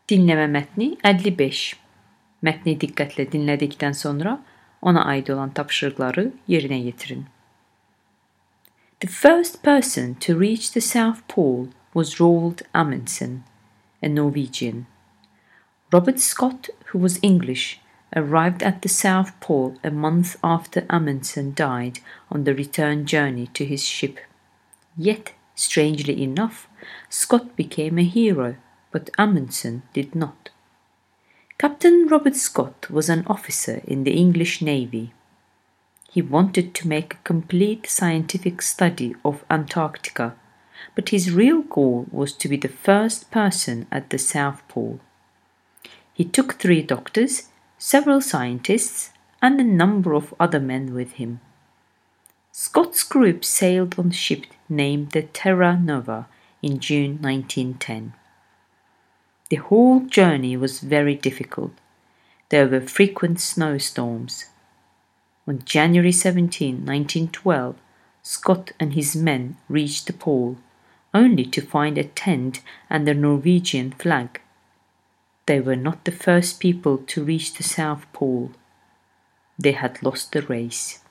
Dinleme metni 55. Metni dikkatle dinledikten sonra ona ait olan tapşırıkları yerine getirin. The first person to reach the South Pole was Roald Amundsen, a Norwegian. Robert Scott, who was English, arrived at the South Pole a month after Amundsen died on the return journey to his ship. Yet, strangely enough, Scott became a hero, but Amundsen did not. Captain Robert Scott was an officer in the English Navy. He wanted to make a complete scientific study of Antarctica, but his real goal was to be the first person at the South Pole. He took 3 doctors, several scientists, and a number of other men with him. Scott's group sailed on a ship named the Terra Nova in June 1910. The whole journey was very difficult. There were frequent snowstorms. On January 17, 1912, Scott and his men reached the pole, only to find a tent and a Norwegian flag. They were not the first people to reach the South Pole. They had lost the race.